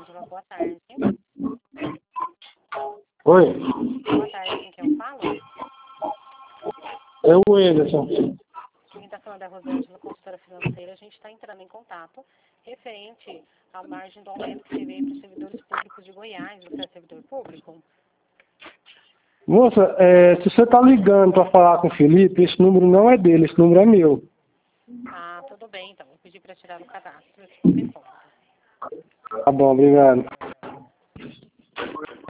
Rosângela, boa tarde. Oi, Boa tarde, com quem eu falo? é o Ederson. Quem está falando é a Rosângela, consultora financeira. A gente está entrando em contato referente à margem do aumento que teve aí para os servidores públicos de Goiás. Você é servidor público? Moça, se você tá ligando para falar com o Felipe, esse número não é dele, esse número é meu. Ah, tudo bem, então. Vou pedir para tirar o cadastro. Se você conta. Tá bom, obrigado.